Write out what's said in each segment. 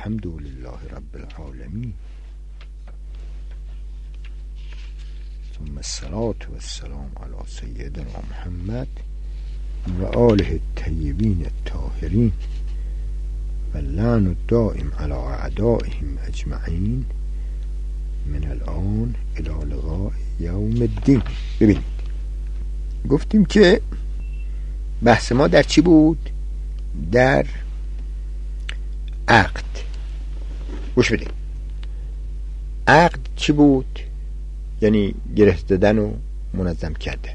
الحمد لله رب العالمین ثم الصلاة والسلام علی سیدنا محمد و آله الطیبین الطاهرین و اللعن الدائم علی اعدائهم اجمعین من الان الی لقاء یوم الدین. ببینید گفتیم که بحث ما در چی بود؟ در عقد. گوش بدید، عقد چی بود؟ یعنی گره دادن و منظم کرده.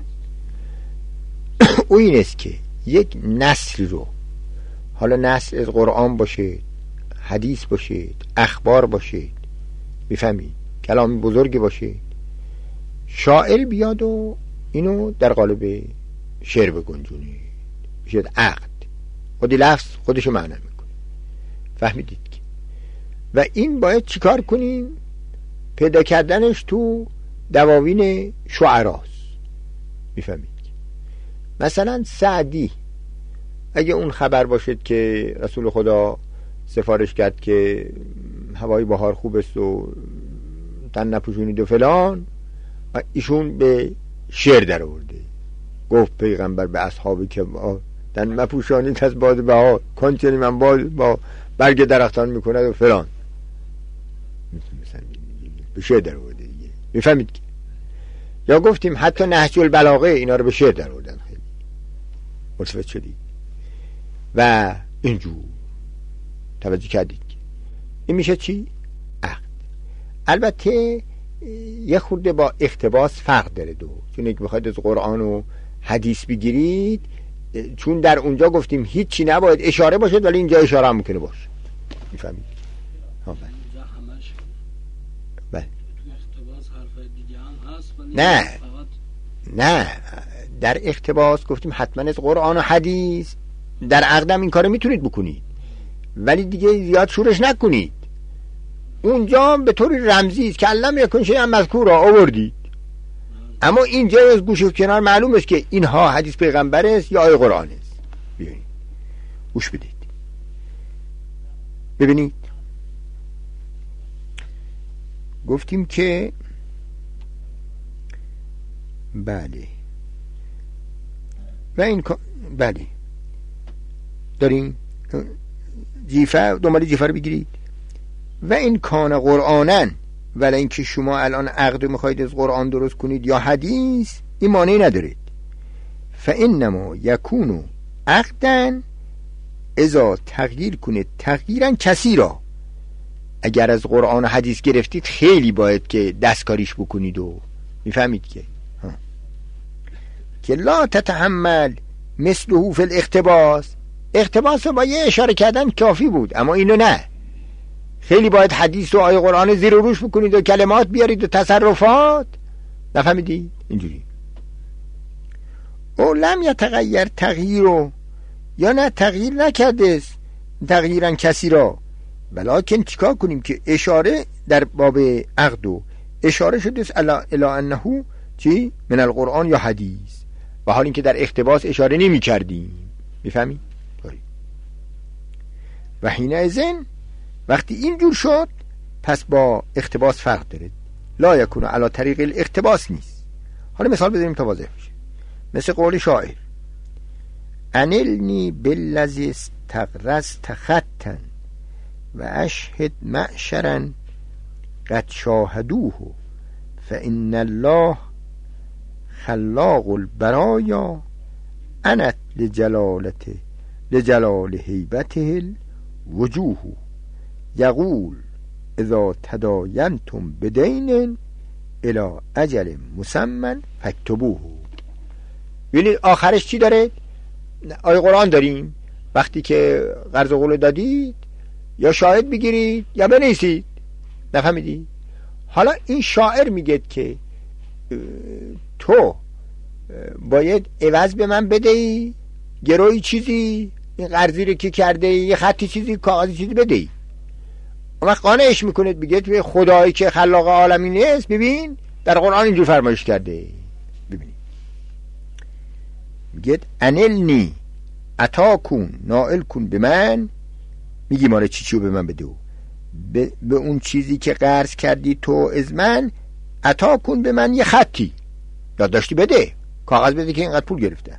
او این است که یک نسل رو، حالا نسل از قرآن باشید، حدیث باشید، اخبار باشید، میفهمید، کلام بزرگی باشید، شاعر بیاد و اینو در قالب شعر بگنجونید، بشید عقد. خودی لفظ خودشو معنی میکنه، فهمیدید که؟ و این باید چیکار کنیم؟ پیدا کردنش تو دواوین شعراست، میفهمید. مثلا سعدی اگه اون خبر باشد که رسول خدا سفارش کرد که هوای بهار خوب است و تن نپوشونید و فلان، و ایشون به شعر در آورده، گفت پیغمبر به اصحابی که تن مپوشانید از باد بهار، کنچنی من باد با برگ درختان میکند و فلان، مثلا به شعر در آورده دیگه، میفهمید که؟ یا گفتیم حتی نهج البلاغه اینا رو به شعر در آوردن. خیلی متوجه شدید؟ و اینجور توجه کردید که این میشه چی؟ عقد. البته یه خورده با اقتباس فرق داره دو، چون اگه بخواید از قرآن و حدیث بگیرید، چون در اونجا گفتیم هیچی نباید اشاره باشد، ولی اینجا اشاره هم میکنه باشه، میفهمید؟ بله. نه در اقتباس گفتیم حتما از قرآن و حدیث، در عقدم این کارو میتونید بکنید، ولی دیگه زیاد شورش نکنید. اونجا به طور رمزی است که علم یکن شیئا مذکورا آوردید، اما اینجا از گوشه و کنار معلوم است که اینها حدیث پیغمبر است یا آیه قرآن است. ببینید، گوش بدید، ببینید. گفتیم که بله و این بله داریم جیفه، دنبال جیفه رو بگیرید. و این کان قرآنن، ولی اینکه شما الان عقد میخواید از قرآن درست کنید یا حدیث، این مانعی ندارید. فانما یکونو عقدن اذا تغییر کنید تغییرا کثیرا. اگر از قرآن و حدیث گرفتید خیلی باید که دستکاریش بکنید و میفهمید که لا تتحمل مثله فی الاقتباس. اقتباس با یه اشاره کردن کافی بود، اما اینو نه، خیلی باید حدیث و آیه قرآن زیر و روش بکنید و کلمات بیارید و تصرفات، نفهمیدید؟ اینجوری. او لم یتغیر تغییرو، یا نه تغییر نکرده است تغییرا کسی را، ولیکن چیکار کنیم که اشاره در باب عقد و اشاره شده است الی انه چی؟ من القرآن یا حدیث، و حال اینکه در اقتباس اشاره نمی کردیم، میفهمید؟ و حینئذ وقتی اینجور شد پس با اقتباس فرق داره، لا یکون علی طریق الاقتباس نیست. حالا مثال بزنیم تا واضح بشه. مثل قول شاعر انلنی بالذی استغرست خطا و اشهد معشرا قد شاهدوه فان الله خلاق البرایا انت لجلال هیبته الوجوه یقول اذا تداینتم بدین الى اجل مسمى فاکتبوه. ببینید آخرش چی داره؟ آیه قرآن داریم، وقتی که قرض و قول دادید یا شاهد بگیرید یا بنویسید، نفهمیدی؟ حالا این شاعر میگه که تو باید عوض به من بدهی، گروی چیزی، این قرضی رو که کرده یه خطی چیزی، کاغذی چیزی بدهی. اما قانعش میکنید، بگید به خدایی که خلاق عالمین است، ببین در قرآن اینجور فرمایش کرده. ببینید میگید انلنی عطا کن نائل کن به من، میگی ماره چی به من بده، به اون چیزی که قرض کردی تو از من عطا کن به من یه خطی، یادداشتی بده، کاغذ بده که اینقدر پول گرفتم.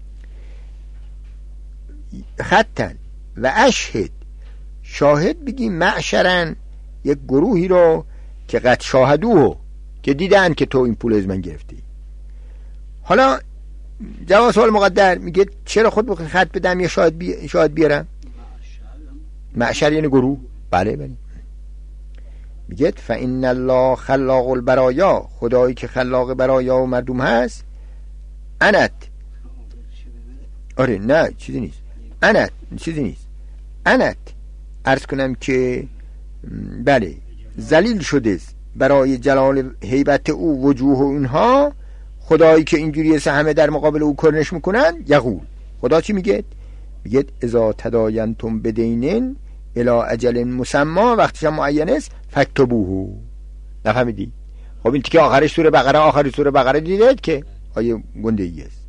خطن و اشهد، شاهد بگی، معشرن، یک گروهی رو که قد شاهدوه، که دیدن که تو این پول از من گرفتی. حالا جواب سوال مقدر میگه چرا خود بخواد خط بدم یا شاهد بیارم؟ معشر یعنی گروه. بله بله. میگه فإن الله خلاق البرایا، خدایی که خلاق برایا و مردم هست، انت، آره نه چیزی نیست، انت چیزی نیست، انت عرض کنم که بله ذلیل شده برای جلال هیبت او وجوه و اینها، خدایی که اینجوری همه در مقابل او کرنش میکنن. یقول، خدا چی میگه؟ میگه اذا تداینتم بدینن الی اجل مسمى، وقتش هم معین است، فاکتبوه. نفهمیدی؟ خب این تیکه آخرش سوره بقره، آخری سوره بقره دیدید که آیه گنده‌ای است.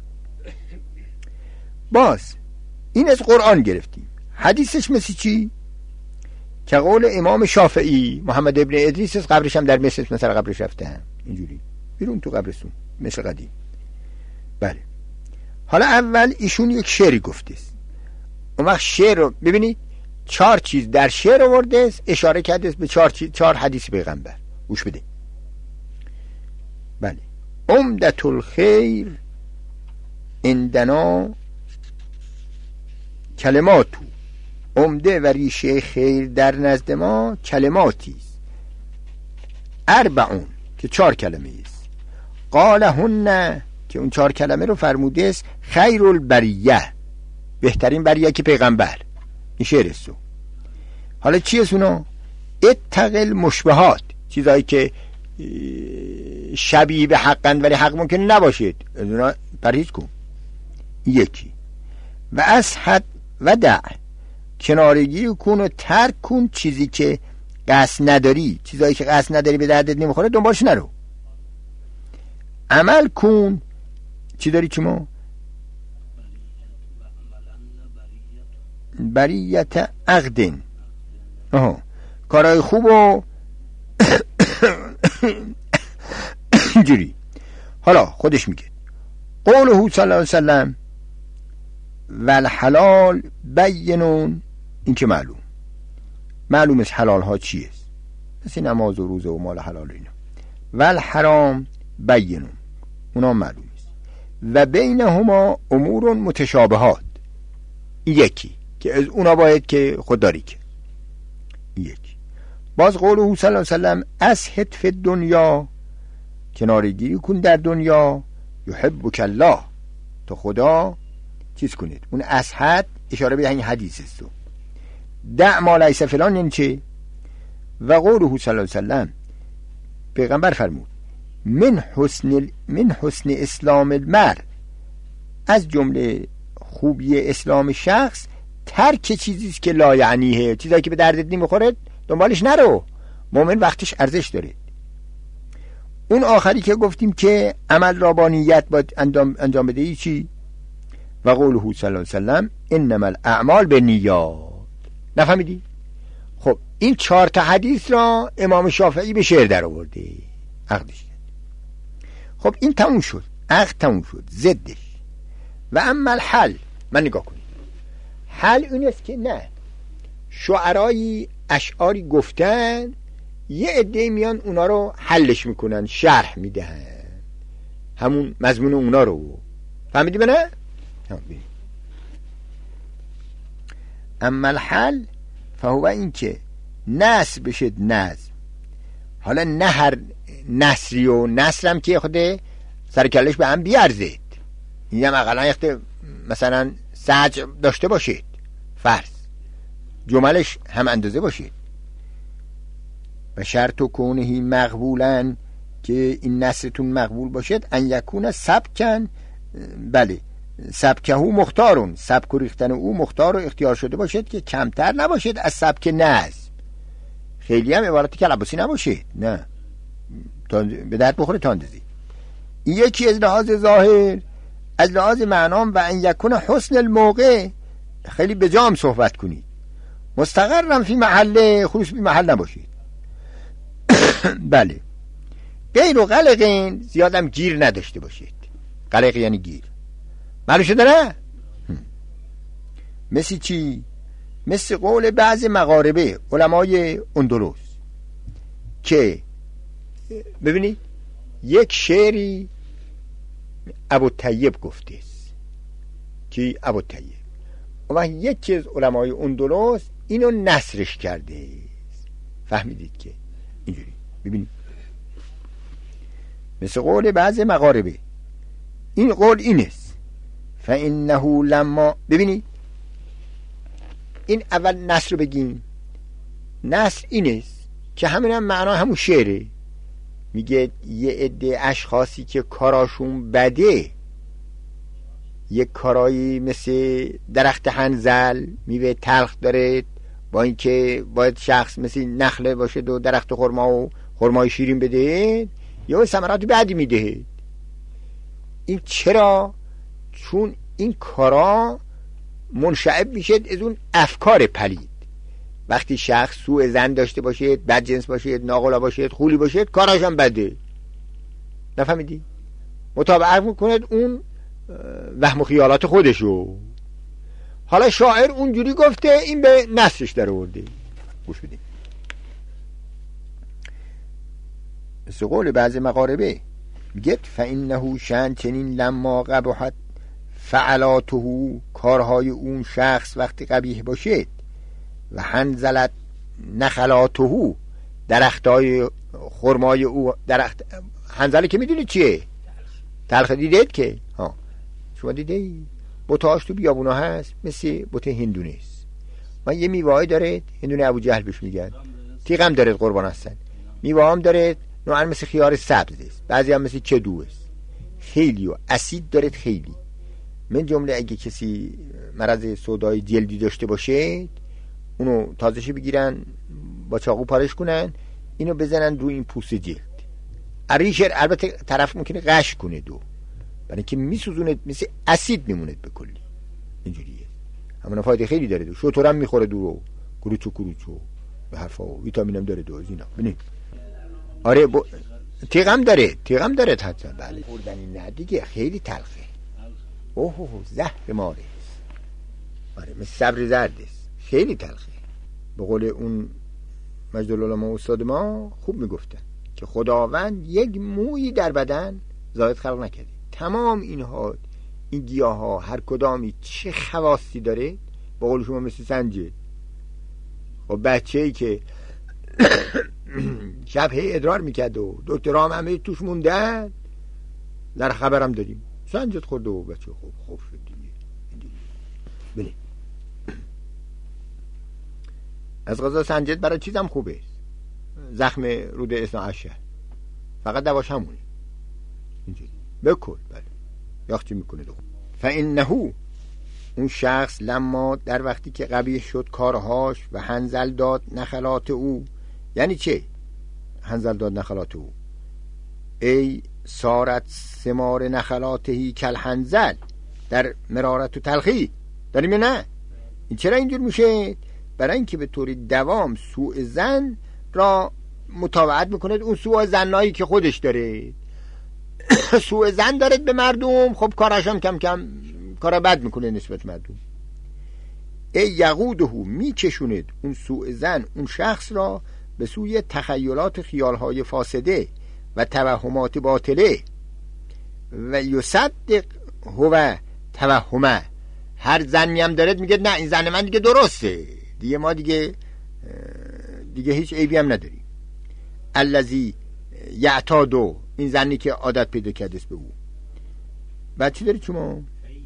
باز این از قرآن گرفتیم. حدیثش مثل چی؟ که قول امام شافعی، محمد ابن ادریس، از قبرش هم در مصر مثلا قبرش رفتم اینجوری بیرون تو قبرستون مثل قدیم. بله. حالا اول ایشون یک شعری گفته است. اون وقت شعر رو ببینید 4 چیز در شعر آورده است، اشاره کرده است به 4 حدیث پیغمبر. گوش بده. بله. عمدة الخیر عندنا کلماتو، عمده و ریشه خیر در نزد ما کلماتی است، 4 که 4 کلمه است، قالهن که اون 4 کلمه رو فرموده است خیر البریه، بهترین بریه که پیغمبر. این شعر است. حالا چی است اونا؟ اتق المشبهات، چیزایی که شبیه به حقند ولی حق ممکن نباشید، از اونا پرهیز کن. یکی. و اسحد و دع، کنارگی کن و ترک کن چیزی که قصد نداری، چیزایی که قصد نداری به دردت نمیخوره دنبالش نرو. عمل کن چی داری که ما بریت عقدن، کارهای خوب و اینجوری. حالا خودش میگه قوله صلی الله علیه وسلم والحلال بینون، این که معلوم است حلال ها چی است، مثل نماز و روزه و مال حلال اینا. والحرام بینون، اونا معلوم است. و بینهما امور متشابهات، یکی که از اونا باید که خودداری که. یکی. باز قوله صلی الله علیه وسلم اسهد فی الدنیا، کنارگیری کن در دنیا، یحبک الله، تو خدا چیز کنید. اون اسهد اشاره به این حدیث است. دع ما لیس فلان یعنی چه؟ و قوله صلی الله علیه وسلم، پیغمبر فرمود من حسن اسلام المرء، از جمله خوبی اسلام شخص ترک چیزی که لا یعنیه، چیزایی که به دردت نمیخوره دنبالش نرو. مومن وقتش ارزش داره. اون آخری که گفتیم که عمل را با نیت باید انجام بده، چی؟ و قوله صلی الله علیه وسلم انما الاعمال بالنیات. نفهمیدی؟ خب این 4 تا حدیث را امام شافعی به شعر در آورده، عقدش کرد. خب این تموم شد، عقد تموم شد، ضدش. و اما الحل، من نگاه کنید، حل این است که نه، شعرایی اشعاری گفتن، یه عده میان اونا رو حلش میکنن، شرح میدهن همون مضمون اونا رو. فهمیدی به نه؟ اما الحل فهو این که نصر بشد نظم. حالا نه هر نصری و نصرم که خود سرکلش به هم بیارزید، این هم اقلا مثلا سجع داشته باشید، فرض جملش هم اندازه باشید. و شرط و کونهی مقبولن، که این نصرتون مقبول باشد، ان یکون سبکن، بله سبکه مختارون، سبک و ریختن او مختار و اختیار شده باشد که کمتر نباشد از سبک نظم. خیلی هم عبارتی که لباسی نباشید، نه به درد بخوره تاندزی. این یکی از لحاظ ظاهر. از لحاظ معنام و ان یکون حسن الموقع، خیلی بجام صحبت کنید. مستقرم فی محله، خلوص بی محل نباشید. بله. غیر و قلقین، زیادم گیر نداشته باشید. قلق یعنی گیر. معلوم شده نه؟ مثل چی؟ مثل قول بعض مغاربه علمای اندلس که ببینید یک شعری ابوالطیب گفته است که ابوالطیب و یکی از علمای اندلس اینو نثرش کرده است. فهمیدید که اینجوری ببینید مثل قول بعض مغاربه این قول این است فانه لما، ببینید این اول نثر رو بگیم. نثر این است که همین هم معنا همون شعره. میگه یه عده اشخاصی که کاراشون بده، یک کارایی مثل درخت حنظل میوه تلخ داره، با اینکه باید شخص مثل نخله باشه و درخت خرما و خرمای شیرین بده، یا ثمرات بعدی میده. این چرا؟ چون این کارا منشعب میشه از اون افکار پلید. وقتی شخص سوء ظن داشته باشه، بدجنس باشه، ناقلا باشه، خولی باشه، کاراش هم بده. نفهمیدی؟ مطابقت میکنه اون وهم و خیالات خودشو. حالا شاعر اونجوری گفته، این به نثرش در آورده. گوش بدید. مثل قول بعض مغاربه میگه فانه شأن چنین لما قبحت فعلاته، کارهای اون شخص وقتی قبیح باشد، و حنظلت نخلاته، درختای خرمای او، درخت حنظله که میدونید چیه؟ تلخ دیدید که ها، شما دیدید بوتاش تو بیابونا هست مثل بوت هندونه است. من یه میوه‌ای داره، هندونه ابو جهل بهش میگن، تیغم داره، قربان هستن. میوه هم داره، نوعا مثل خیار سبز است، بعضی هم مثل کدو است، خیلی و اسید داره خیلی. من جمله اگه کسی مرض سودای جلدی داشته باشه، اونو تازه‌ش بگیرن با چاقو پارش کنن، اینو بزنن رو این پوست جلد. ریشه البته طرف ممکنه قش کنه برای اینکه میسوزونه، مثل اسید میمونه به کلی. اینجوریه. همون فایده خیلی داره. شطورم میخوره رو کروچو به حرفا و ویتامین هم داره از اینا. ببین. آره تیغم داره حتما. بله. خوردنی نه دیگه، خیلی تلخه. اوه زهر ماره. آره مثل صبر زرد است. خیلی تلخه. به قول اون مجدالعلما استاد ما خوب میگفتن که خداوند یک مویی در بدن زائد خلق نکرده. تمام اینها، این گیاه ها هر کدامی چه خواصی داره، به قول شما مثل سنجه. خب بچه‌ای که شب هی ادرار میکرد و دکترها هم همه توش موندن، در خبرم داریم سنجت خورده و بچه خوب شد دیگه. بله. از غذا سنجت برای چیزم خوبه، زخم رود اثناعشر، فقط دواش همونه اینجوری بکل. بله یاختی میکنه دو. فانه اون شخص لما، در وقتی که قبیح شد کارهاش، و حنظل داد نخلات او. یعنی چه حنظل داد نخلات او؟ ای سارت ثمار نخلاتهی کل حنظل، در مرارت و تلخی داریم یا نه؟ این چرا اینجور میشه؟ برای اینکه به طور دوام سوء ظن را متابعت میکنه اون سوء ظنایی که خودش داره. سوء ظن دارد به مردم، خب کاراش هم کم کم کارا بد میکنه نسبت مردم. ای یقوده، میکشوند اون سوء ظن اون شخص را به سوی تخیلات خیالهای فاسده و توهمات باطله. و یصدق هو توهمه، هر ظنی هم دارد میگه نه این ظن من دیگه درسته، دیگه ما دیگه هیچ عیبی هم نداریم. الذی یعتادو، این ظنی که عادت پیدا کرده است به او. بعد چی داری شما؟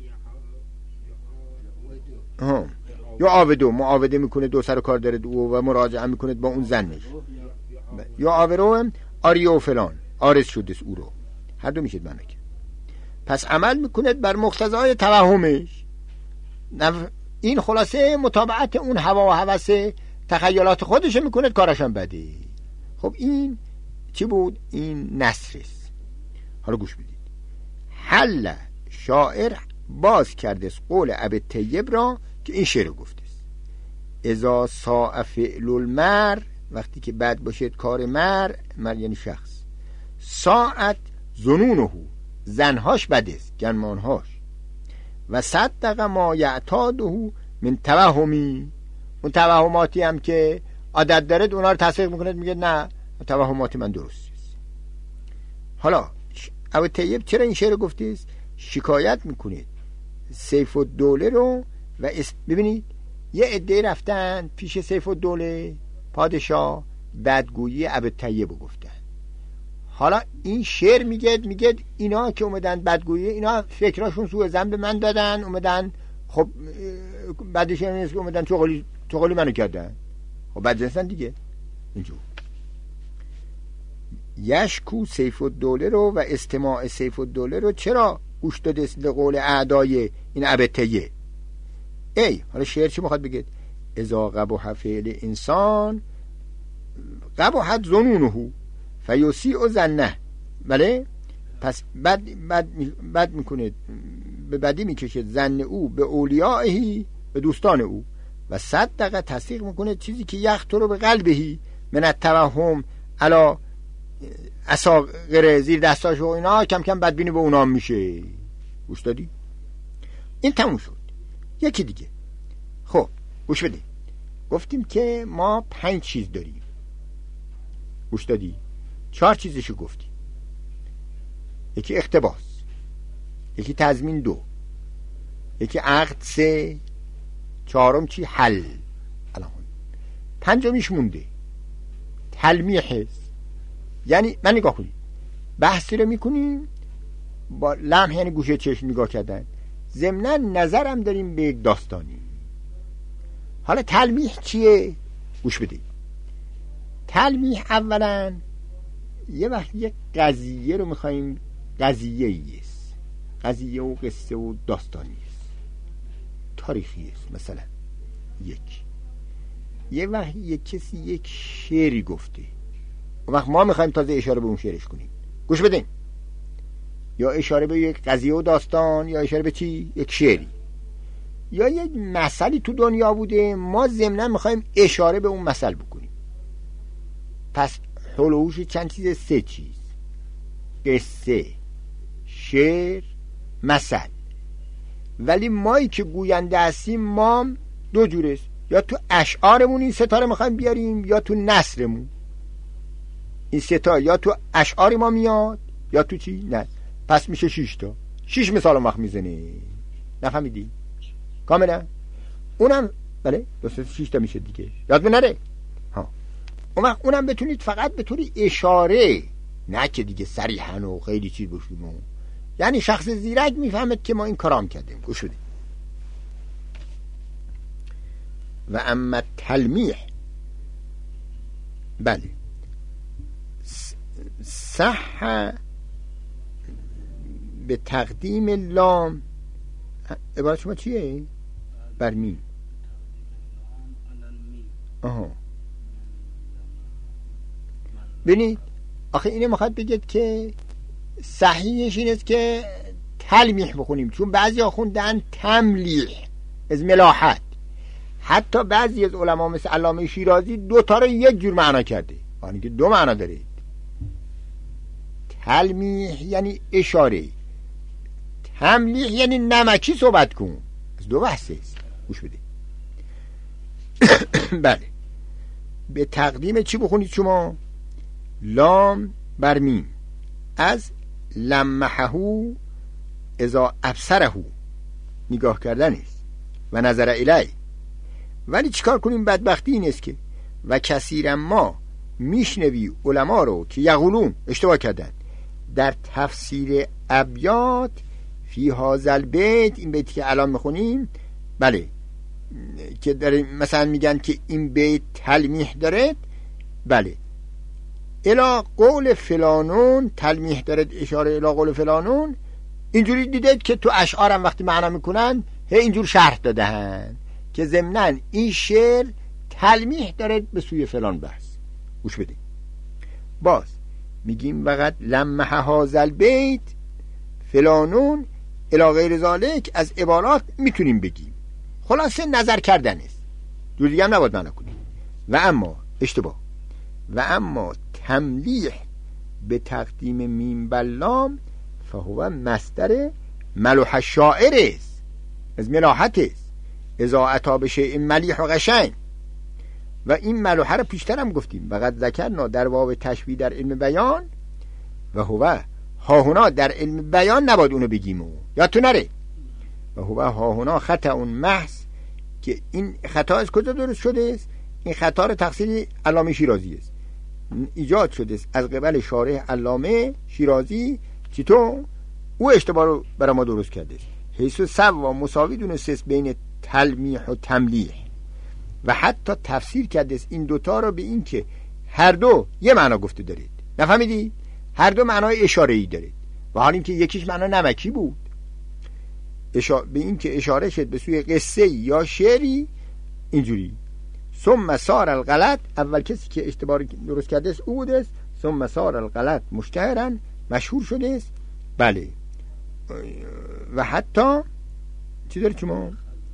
یا آودو، معاوده میکنه، دو سر کار داره و مراجعه میکنه با اون ظنش. یا آورو آریو فلان، آرز شده او رو، هر دو میشه معنی که. پس عمل میکنه بر مقتضای توهمش. این خلاصه متابعت اون هوا و هوس تخیلات خودش میکنه، کارش هم بده. خب این چی بود؟ این نثر است. حالا گوش بدید. حل شاعر باز کرده است قول ابوالطیب را که این شعر گفته است. اذا ساء فعل المر، وقتی که بد باشد کار مر یعنی شخص، ساعت ظنونه، زنهاش بد است، گنمانهاش، و صدق ما یعتاده من توهمی، اون توهماتی هم که عادت دارد اونا رو تصدیق میکنه، میگه نه توهمات من درست است. حالا ابو طیب چرا این شعر گفتیست؟ شکایت میکنید سیف الدوله رو و ببینید یه عده رفتن پیش سیف الدوله پادشاه بدگویی ابو طیب رو گفتن. حالا این شعر میگه اینا که اومدن بدگویی، اینا فکراشون سوء ظن به من دادن، اومدن خب بعدش نیست که اومدن چغلی منو کردن، خب بدجنسن دیگه. اینجور یشکو سیف الدوله رو و استماع سیف الدوله رو چرا گوش داده به قول اعدای این ابو طیب؟ حالا شعر چی میخواد بگه؟ اذا قبح فعل انسان قبحت ظنونه فیسیء ظنه. بله، پس بد میکنه، به بدی میکشه ظن او به اولیائهی، به دوستان او، و صدق تصدیق میکنه چیزی که یخطر به قلبهی من التوهم علی اصاغر، زیر دستاش و اینا کم کم بدبینی به اونا میشه. گوش دادی؟ این تموم شد. یکی دیگه، خب گوش بدی، گفتیم که ما 5 چیز داریم، گوش دادی؟ 4 چیزشو گفتیم، یکی اقتباس، یکی تضمین 2، یکی عقد 3، 4م چی؟ حل. الان 5میش مونده، تلمیح هست. یعنی من نگاه کنید بحثی رو میکنیم با لمح، یعنی گوشه چشم نگاه کردن، ضمناً نظرم داریم به یک داستانی. حالا تلمیح چیه؟ گوش بدید. تلمیح اولا یه وقت یک قضیه رو میخواییم، قضیه است، قضیه و قصه و داستانی است، تاریخی است. مثلا یه وقت یک کسی یک شعری گفته، اون وقت ما میخوایم تازه اشاره به اون شعرش کنیم. گوش بدین، یا اشاره به یک قضیه و داستان، یا اشاره به چی؟ یک شعری، یا یک مسئله تو دنیا بوده، ما ضمناً میخوایم اشاره به اون مسئله بکنیم. پس هلوش چند چیز؟ 3 چیز: قصه، شعر، مثل. ولی مایی که گوینده هستیم ما 2 جور است، یا تو اشعارمون این ستاره میخوایم بیاریم، یا تو نثرمون. این ستاره یا تو اشعار ما میاد یا تو چی؟ نه. پس میشه 6 تا 6 مثال وقت میزنه. نفهمیدی؟ کاملا اونم بله 6 تا میشه دیگه، یاد نره. اونم بتونید فقط به طوری اشاره، نه که دیگه صریحاً و خیلی چیز باشیم. یعنی شخص زیرک میفهمد که ما این کارام کردیم. گوش بدید. و اما تلمیح، بله، صح به تقدیم لام. عبارت شما چیه؟ بر میم. ببینید آخه اینه میخواد بگید که صحیحش این است که تلمیح بخونیم، چون بعضی ها خوندن تملیح از ملاحت. حتی بعضی از علما مثل علامه شیرازی 2 تا رو یک جور معنا کرده، یعنی که 2 معنا داره. تلمیح یعنی اشاره، تملیح یعنی نمکی صحبت کن. از 2 بحث است. گوش بده. بله، به تقدیم چی بخونید شما؟ لام بر میم، از لمحهو اذا ابصرهو، نگاه کردن است، و نظر الی. ولی چیکار کنیم؟ بدبختی این است که و کثیرا ما میشنوی علما رو که یقولون، اشتباه کردن، در تفسیر ابیات فی هذا بیت، این بیتی که الان میخونیم، بله، که داره مثلا میگن که این بیت تلمیح داره، بله، الی قول فلانون، تلمیح داره، اشاره الی قول فلانون. اینجوری دیدید که تو اشعارم وقتی معنا میکنن هی اینجور شرح دادن که ضمناً این شعر تلمیح داره به سوی فلان بحث. گوش بدید. باز میگیم وقت لمح هذا البیت فلانون الی غیر ذالک، از عبارات میتونیم بگیم خلاصه نظر کردن است. جور دیگه هم نباید معنا کنید. و اما اشتباه. و اما تملیح به تقدیم میم بلام فهو مصدر ملوح شاعر است، از ملاحت است، اذا عطا به شیء ملیح و قشنگ. و این ملوحه رو پیشتر هم گفتیم، فقط ذکرنا در باب تشبیه در علم بیان و هو هاهنا در علم بیان نباید اونو بگیم یا تو نره. و هو هاهنا خطا اون محض، که این خطا از کجا درست شده است؟ این خطا رو تقصیر علامه شیرازی است، ایجاد شده است از قبل شارح علامه شیرازی. چطور؟ او اشتباه رو برای ما درست کرده است. حیث سوا مساوی دونسته است بین تلمیح و تملیح و حتی تفسیر کرده است این دوتا رو به این که هر دو یه معنا گفته دارید. نفهمیدی؟ هر دو معنای اشاره‌ای دارید، و حال این که یکیش معنا نمکی بود به این که اشاره شد به سوی قصه یا شعری اینجوری. ثم صار الغلط، اول کسی که اشتباه درست کرده است او بوده است. ثم صار الغلط مشتهرا، مشهور شده است. بله. و حتی چی داری شما؟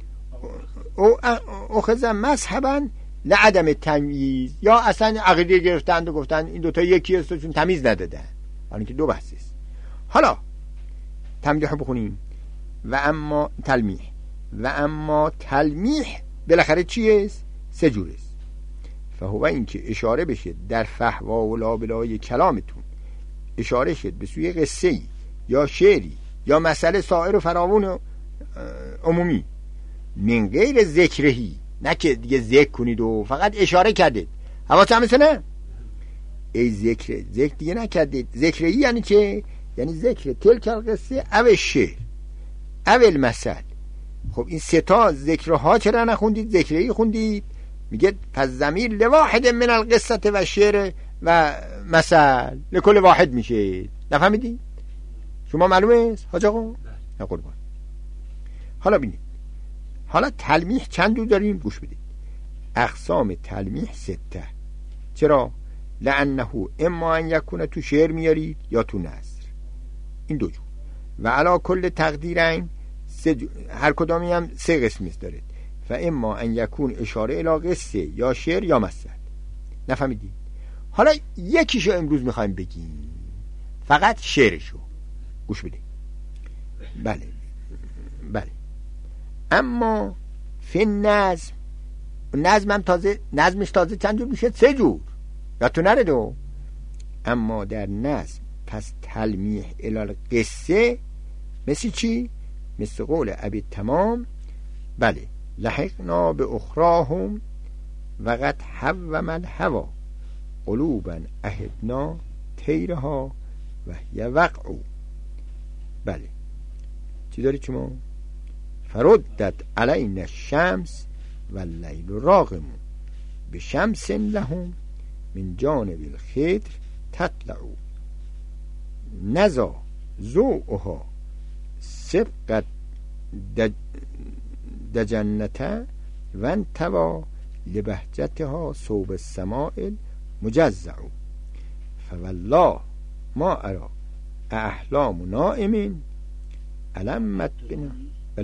او اخذ مذهبا لعدم تمییز، یا اصلا عقیده گرفتند و گفتن این دوتا یکی است چون تمیز ندادن. حالا که دو بحث است. حالا تمدیح بخونیم. و اما تلمیح، و اما تلمیح بالاخره چی است؟ سه جور است. فهو این که اشاره بشه در فحوا و لابلای کلامتون، اشاره شد به سوی قصه‌ای یا شعری یا مسئله سائر و فراوون و عمومی، من غیر ذکرهی، نه که دیگه ذکر کنید و فقط اشاره کردید. حواس هم نه ای ذکر دیگه نکردید. ذکرهی یعنی چه؟ یعنی ذکر تلک القصه او شعر او المثل. خب این سه تا ذکرها چرا نخوندید؟ ذکرهی خوندید. میگه پس ضمیر لواحد من القصه و شعر و مثل لکل واحد میشه. نفهمیدی؟ شما معلومه است حاج آقا؟ نه قربان. حالا ببینید، حالا تلمیح چند جور داریم؟ گوش بدید. اقسام تلمیح 6. چرا؟ لانه اما ان یکونه تو شعر میارید یا تو نثر، این دو جور. و علا کل تقدیرین هر کدامی هم 3 قسم داره. و اما ان یکون اشاره الی قصه یا شعر یا مثل. نفهمیدید؟ حالا یکیشو امروز میخوایم بگیم، فقط شعرشو. گوش بدید. بله اما فی نظم، نظمم تازه، نظمش تازه چند جور میشه؟ 3 جور. یا تو نره دو. اما در نظم پس تلمیح الی قصه مثل چی؟ مثل قول ابی تمام. بله لحقنا به اخراهم وقد حوم الهوا قلوبا اهدنا تیرها و یوقعو. بله چی داری شما؟ فردت علینا الشمس و اللیل راغمون به شمس لهم من جانب الخضر تطلعو نزا ذوقها سبقت دجنته و انتوا لبهجتها صوب السماء المجزع فوالله ما ارى احلام نائم علمت بنا.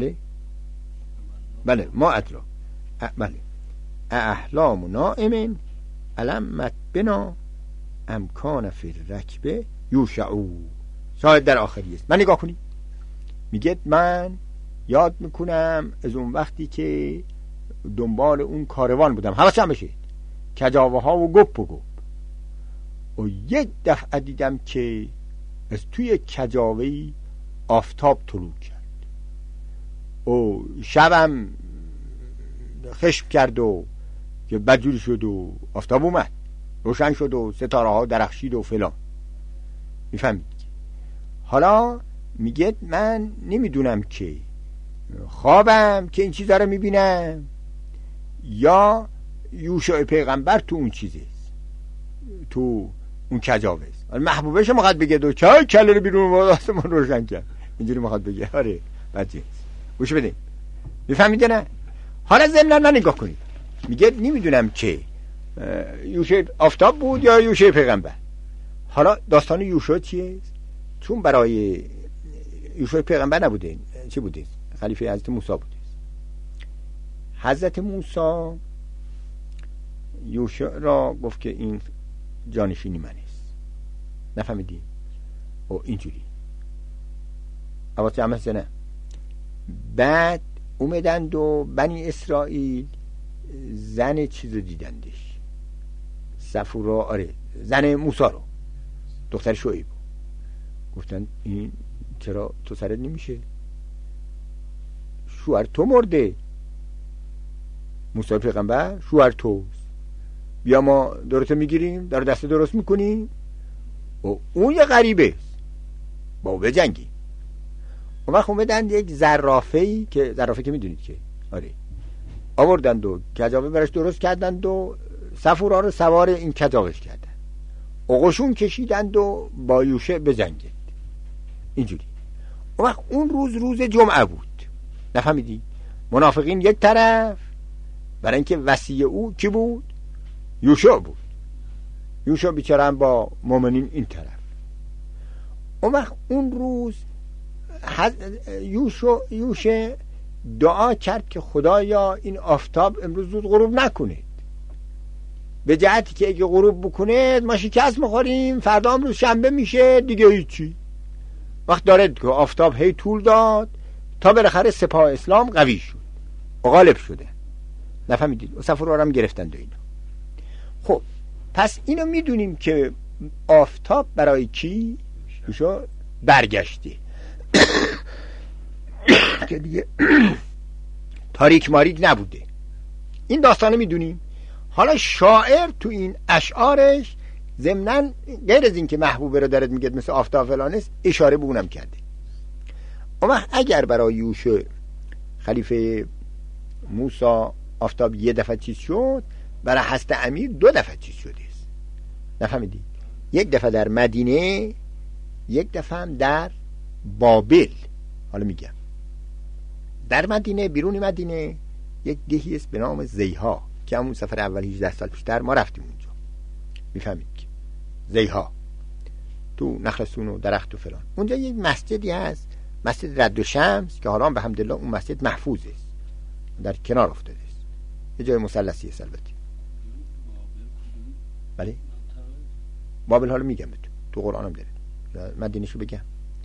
بله ما ادرا. بله احلام نائم علمت بنا امکان فی الرکبه یوشعو. شاید در آخری است. من نگاه کنید، میگه من یاد میکنم از اون وقتی که دنبال اون کاروان بودم، حواسم بشه کجاوه ها و گپ و گپ، و یک دفعه دیدم که از توی کجاوهی آفتاب طلوع کرد و شبم خشم کرد و که بدجوری شد و آفتاب اومد روشن شد و ستاره ها درخشید و فلان. میفهمید؟ حالا میگه من نمیدونم که خوابم که این چیزا رو میبینم یا یوشع پیغمبر تو اون چیزه، تو اون کجاوه است. محبوبش مخواد بگه دو چای کله رو بیرون آسمون روشن کرد، اینجوری مخواد بگه. آره بچه گوش بدین، میفهمیده نه؟ حالا ضمن من نگاه کنید، میگه نمیدونم که یوشع آفتاب بود یا یوشع پیغمبر. حالا داستان یوشع چیه؟ چون برای یوشع پیغمبر نبوده، چی بوده؟ خلیفه حضرت موسی بوده. حضرت موسی یوشع را گفت که این جانشینی من است. نفهمیدی؟ او اینجوری البته همه نه. بعد اومدند و بنی اسرائیل زن چیز رو دیدندش، صفورا، آره زن موسی رو، دختر شعیب. گفتن این چرا تو سرت نمیشه؟ شوهر تو مرده، موسی پیغمبر شوهر توست، بیا ما دورتو میگیریم، در دست درست میکنیم و اون یه غریبه با بجنگی. اون وقت اومدن یک زرافه‌ای که زرافه که میدونید که آره آوردند و کجاوه براش درست کردند و صفورا رو سوار این کجاوش کردند، قشون کشیدند و با یوشع بجنگید اینجوری. اون وقت اون روز جمعه بود، نفهمیدی؟ منافقین یک طرف، برای اینکه وصی او کی بود؟ یوشع بود. یوشع بیچاره هم با مؤمنین این طرف. اون وقت اون روز یوشع دعا کرد که خدایا این آفتاب امروز زود غروب نکنه، به جهتی که اگه غروب بکنه ما شکست میخوریم، فردا امروز شنبه میشه دیگه هیچی. وقت داره که آفتاب هی طول داد تا بالاخره سپاه اسلام قوی شد و غالب شده. نفهمیدید؟ و صفورا هم گرفتند و اینا. خب پس اینو میدونیم که آفتاب برای کی یوشع برگشته که دیگه تاریک ماریک نبوده. این داستانو میدونیم. حالا شاعر تو این اشعارش ضمناً غیر از این که محبوبه رو دارد میگه مثل آفتاب فلانست، اشاره به اونم کرده. اما اگر برای یوشع خلیفه موسی آفتاب یه دفعه چیز شد، برای حضرت امیر 2 دفعه چیز شده است. نفهمیدی؟ یک دفعه در مدینه، یک دفعه هم در بابل. حالا میگم در مدینه، بیرون مدینه یک دهی است به نام زیها که همون سفر اول 18 سال پیشتر ما رفتیم اونجا. میفهمید که زیها تو نخلستون و درخت و فلان، اونجا یک مسجدی هست، مسجد رد و شمس، که حالا به حمدالله اون مسجد محفوظ است، در کنار افتاده است، یه جای مثلثی است البته. بله بابل، حالا میگم تو قرآنم داره، مدینه‌شو بگم.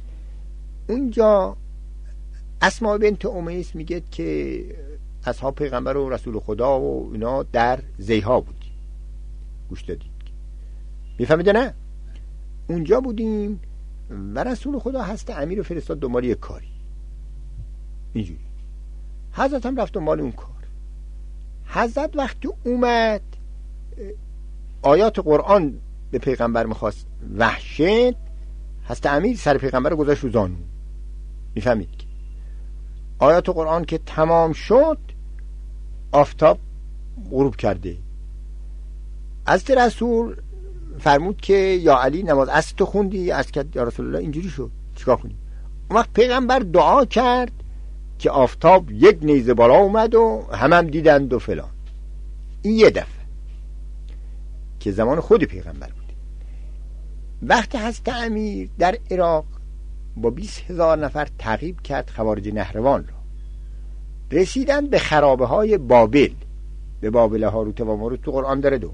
اونجا اسماء بنت امیس میگه که اصحاب پیغمبر و رسول خدا و اینا در زیها بودیم. گوش دادید؟ میفهمید نه؟ اونجا بودیم و رسول خدا هست امیر و فرستاد دنبال یک کاری اینجوری. حضرت هم رفت دنبال اون کار. حضرت وقتی اومد آیات قرآن به پیغمبر میخواست وحشت، هست امیر سر پیغمبر رو گذاشت رو زانو. میفهمید که آیات قرآن که تمام شد، آفتاب غروب کرده. از رسول فرمود که یا علی نماز عصر تو خوندی؟ از که یا رسول الله اینجوری شد، چیکار کنیم؟ اون وقت پیغمبر دعا کرد که آفتاب یک نیزه بالا اومد و هم دیدند و فلان. این یه دفعه که زمان خود پیغمبر بود. وقتی حضرت امیر در عراق با 20,000 نفر تعقیب کرد خوارج نهروان را، رسیدن به خرابه های بابل، به بابل هاروت و ماروت تو قرآن داره.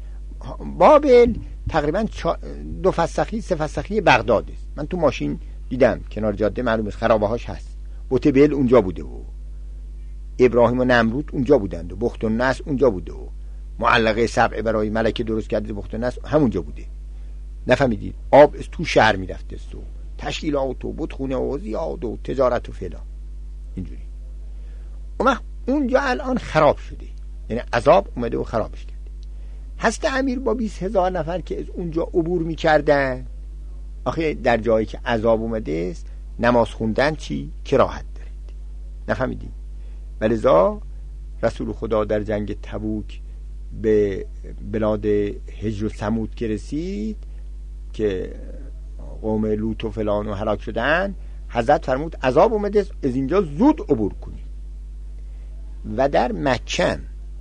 بابل تقریبا 2 فسخی 3 فسخی بغداد است. من تو ماشین دیدم کنار جاده، معلومه خرابه هاش هست. بوتبل اونجا بوده و ابراهیم و نمرود اونجا بودند و بخت النصر اونجا بوده و معلقه سبع برای ملکه درست کرده بخت النصر همونجا بوده. نفهمیدید؟ آب از تو شهر میرفته است و تشکیلات و بتخونه و زیاد و تجارت و فلان اینجوری. اما اونجا الان خراب شده، یعنی عذاب اومده و خرابش کرده. حضرت امیر با 20,000 نفر که از اونجا عبور میکردن، آخه در جایی که عذاب اومده است نماز خوندن چی؟ کراهت دارید. نفهمیدی؟ ولذا رسول خدا در جنگ تبوک به بلاد هجر و ثمود که رسید که قوم لوط و فلان و هلاک شدن، حضرت فرمود عذاب اومده از اینجا زود عبور کنید. و در مکه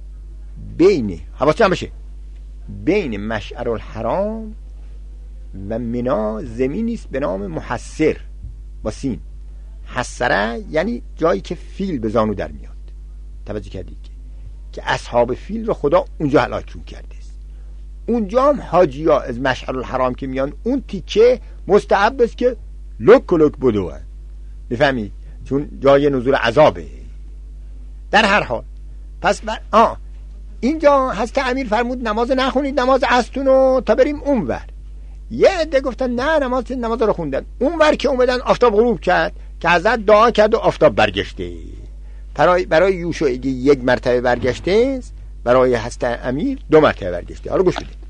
بین حواستون باشه، بین مشعر الحرام و منا زمینی است به نام محصر با سین. حسره یعنی جایی که فیل به زانو در میاد. توجه کردید که که اصحاب فیل رو خدا اونجا هلاکشون کرده است. اونجا هم حاجی ها از مشعر الحرام که میان اون تیکه مستحب است که لک و لک بدون، میفهمید؟ چون جای نزول عذابه. در هر حال پس اینجا هست امیر فرمود نماز نخونید، نماز عصرتونو تا بریم اونور. یه عده گفتن نه نماز رو خوندن. اونور که اومدن آفتاب غروب کرد که حضرت دعا کرد و آفتاب برگشته. برای یوشع یک مرتبه برگشته است، برای هست امیر 2 مرتبه برگشته. حالا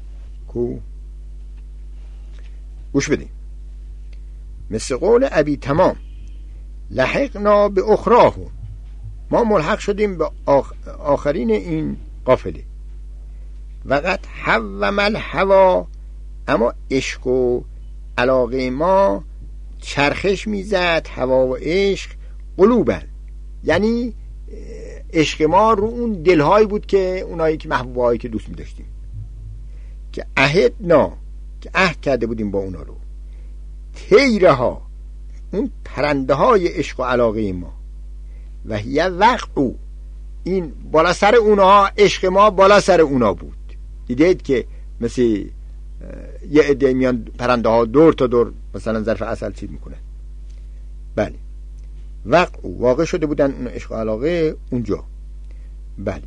گوش بدید. مثل قول ابی تمام لحقنا به اخراهم، ما ملحق شدیم به آخرین این قافله. وقت حوم الهوا، اما عشق و علاقه ما چرخش میزد، هوا و عشق قلوبن، یعنی عشق ما رو اون دلهایی بود که اونایی که محبوبهایی که دوست می‌داشتیم، که عهدنا، که عهد کرده بودیم با اونا رو، تیره ها، اون پرنده های عشق و علاقه ما، و هی وقعو، این بالا سر اونا، عشق ما بالا سر اونا بود. دیدید که مثل یه عده میان پرنده ها دور تا دور مثلا ظرف عسل چید میکنن. بله، وقعو، واقع شده بودن اون عشق و علاقه اونجا. بله،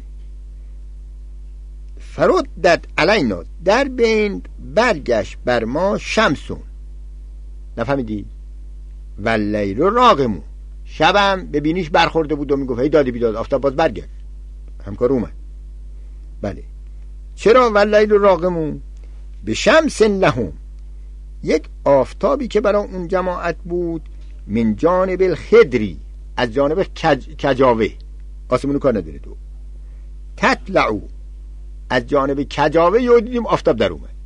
فردت علینا، در بین برگشت بر ما شمسون، نفهمیدی؟ واللیل راقمون، شبم ببینیش برخورده بود و میگفت ای دادی بیداد، آفتاب باز برگشت، همکار اومد. بله، چرا واللیل راقمون؟ به شمس لهم، یک آفتابی که برای اون جماعت بود، من جانب الخدری، از جانب کجاوه، آسمونو کار نداره تو، تطلعو، از جانب کجاوه یه دیدیم آفتاب در اومد.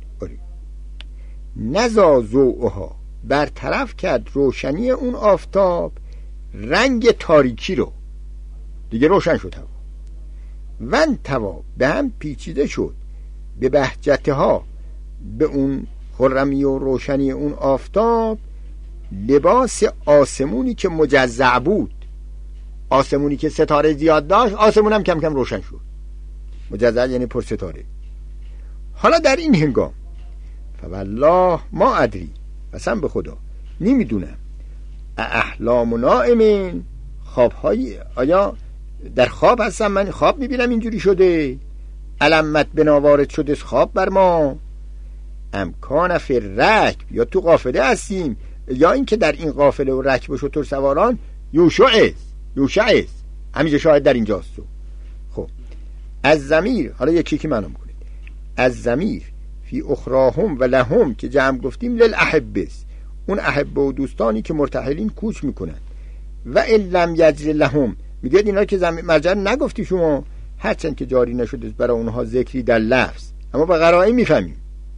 نزا ضوءها، برطرف کرد روشنی اون آفتاب رنگ تاریکی رو، دیگه روشن شد هوا. ون توا، به هم پیچیده شد، به بهجتها، به اون خرمی و روشنی اون آفتاب، لباس آسمونی که مجزع بود، آسمونی که ستاره زیاد داشت، آسمون هم کم کم روشن شد. مجزع یعنی پر ستاره. حالا در این هنگام فوالله ما ادری، قسم به خدا نمیدونم، احلام و نائمین، خوابهای، آیا در خواب هستم، من خواب میبینم اینجوری شده، علمت بناوارد شده خواب بر ما، امکان فی رکب، یا تو قافله هستیم، یا اینکه در این قافله و رکب و شتر سواران یوشع است، همینجا شاهد در اینجاست. خب از ضمیر، حالا یکی که معلوم کنید، از ضمیر فی اخراهم و لهم که جمع گفتیم للاحبه، اون احبه و دوستانی که مرتحلین کوچ میکنن، و ان لم یجر لهم، میگه اینا که مرجع نگفتی شما، هرچند که جاری نشده برای اونها ذکری در لفظ، اما به قرائن میفهمیم.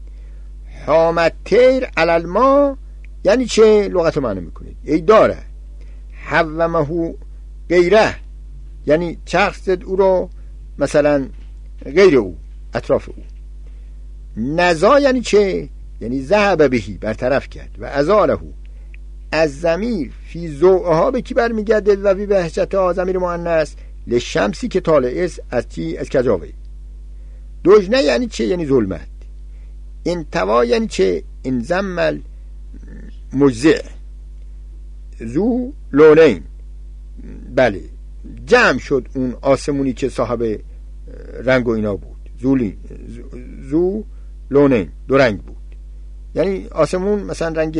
حامت تیر علی الماء، یعنی چه؟ لغت معنی میکنید ای داره. حومه غیره، یعنی چرخ زد او رو مثلا غیر او، اطراف او. نزا یعنی چه؟ یعنی ذهب بهی، برطرف کرد. و ازاله، از ضمیر فی ضوءها به کی برمیگرده؟ و بی بهجتها، ضمیر مؤنث، لشمسی که طالع است، از چی؟ از کجاوه. دجنه یعنی چه؟ یعنی ظلمت. انتوا یعنی چه؟ انزمل مجزع. زو لونین، بله جمع شد اون آسمونی که صاحب رنگ و اینا بود. زو لونین، 2 رنگ بود، یعنی آسمون مثلا رنگ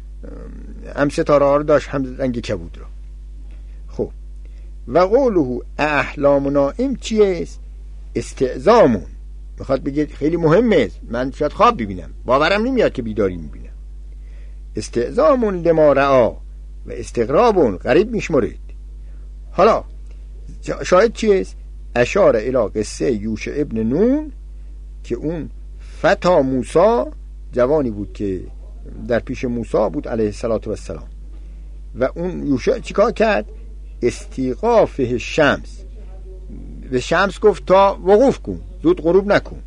هم ستاره ها رو داشت، هم رنگ کبود رو. خب و قوله احلام نائم چیست؟ استعظامون، میخواد بگه خیلی مهمه، من شاید خواب ببینم، باورم نمیاد که بیداری میبینم. استعظامون لما رعا و استغرابون، غریب میشمرید. حالا شاید چیست؟ اشاره الی قصه یوشع ابن نون، که اون فتا موسی، جوانی بود که در پیش موسی بود علیه السلام، و اون یوشع چیکار کرد؟ استیقافه شمس، به شمس گفت تا وقوف کن، زود غروب نکن.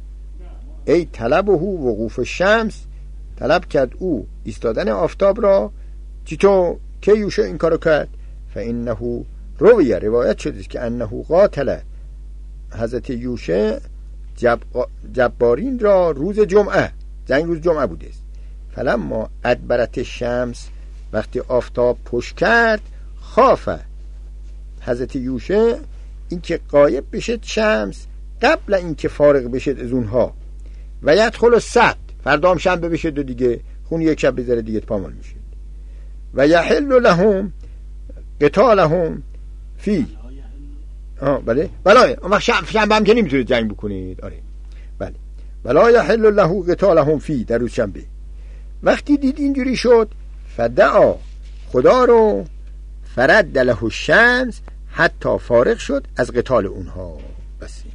ای طلبه وقوف شمس، طلب کرد او ایستادن آفتاب را. چطور که یوشع این کارو کرد؟ فانه رویه، روایت شده که انه قاتل حضرت یوشع جبارین را روز جمعه، جنگ روز جمعه بوده است، فلما ادبرت شمس، وقتی آفتاب پشت کرد، خافه حضرت یوشع اینکه غایب بشه شمس قبل اینکه فارغ بشه از اونها، و یدخل السبت، فردا هم شنبه بشه و دیگه خون یک شب بذاره دیگه پامال میشه، و یحل لهم قتالهم فی، بله اون وقت شنبه هم که نمیتونید جنگ بکنید، آره بله، ولا یحل له قتالهم فی، در روز شنبه. وقتی دید اینجوری شد، فدعا، خدا رو، فرد له الشمس، حتی فارغ شد از قتال اونها. بس